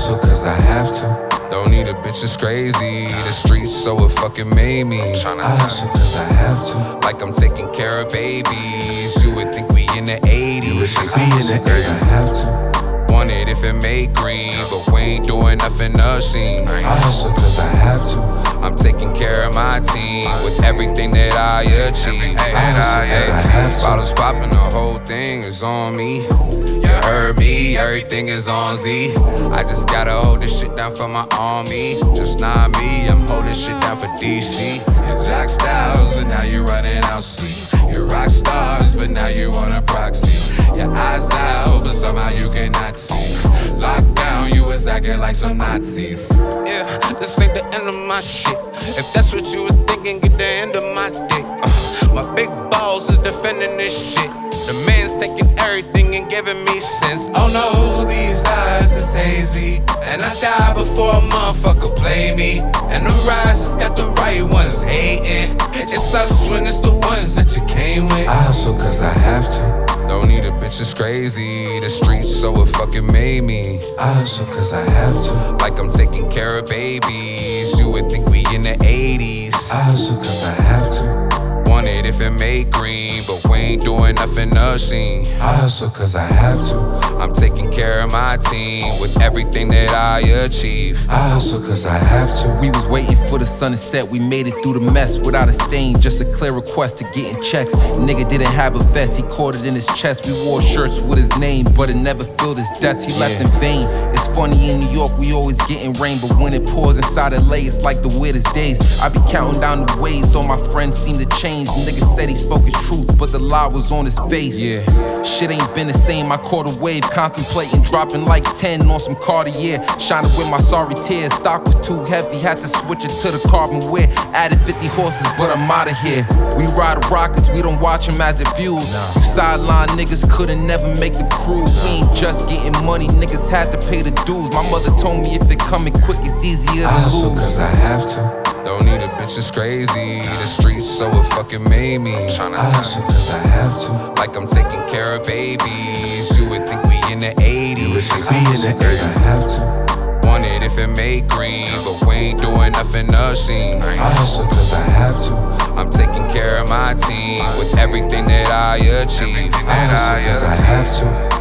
hustle cause I have to. Don't need a bitch, it's crazy. The streets so it fucking made me. I hustle cause I have to. Like I'm taking care of babies. You would think we in the 80s. I hustle cause I have to. Want it if it make green, but we ain't doing nothing obscene. I hustle cause I have to. I'm taking care of my team with everything that I achieve. Bottles popping, the whole thing is on me. You heard me, everything is on Z. I just gotta hold this shit down for my army. Just not me, I'm holding shit down for DC. You're Jack Styles, and now you're running out sleep. You're rock stars, but now you want a proxy. Your eyes out, but somehow you cannot see. Lockdown, you was acting like some Nazis. Yeah, this ain't the end of my shit. If that's what you was thinking, get the end of my dick. My big balls is defending this shit. The man's taking everything and giving me sense. Oh no, these eyes is hazy, and I die before a motherfucker play me. And the rise has got the right ones hating. It sucks when it's the ones that you came with. I hustle cause I have to. Don't need a bitch, it's crazy. The streets so it fucking made me. I hustle cause I have to. Like I'm taking care of babies. You would think we in the 80s. I hustle cause I have to. Want it if it make green, but we ain't doing nothing obscene. I hustle cause I have to. I'm taking care of my team with everything that I achieve. I hustle cause I have to. We was waiting for the sun to set, we made it through the mess without a stain, just a clear request to get in checks. Nigga didn't have a vest, he caught it in his chest. We wore shirts with his name, but it never filled his death, he left in vain. It's funny in New York, we always getting rain, but when it pours inside LA, it's like the weirdest days. I be counting down the ways, so my friends seem to change. Nigga said he spoke his truth, but the lie was on his face. Yeah. Shit ain't been the same, I caught a wave, contemplating dropping like 10 on some Cartier. Shining with my sorry tears, stock was too heavy, had to switch it to the carbon wear. Added 50 horses, but I'm out of here. We ride rockets, we don't watch them as it fuels. You sideline niggas couldn't never make the crew. We ain't just getting money, niggas had to pay the dues. My mother told me if it coming quick, it's easier to I hustle lose. cause I have to. Don't need a bitch, it's crazy. The streets so it fucking made me. I hustle cause I have to. Like I'm taking care of babies. You would think we in the 80s. I hustle cause I have to. Want it if it make green, but we ain't doing nothing obscene. I hustle cause I have to. I'm taking care of my team with everything that I achieve. I hustle cause I have to.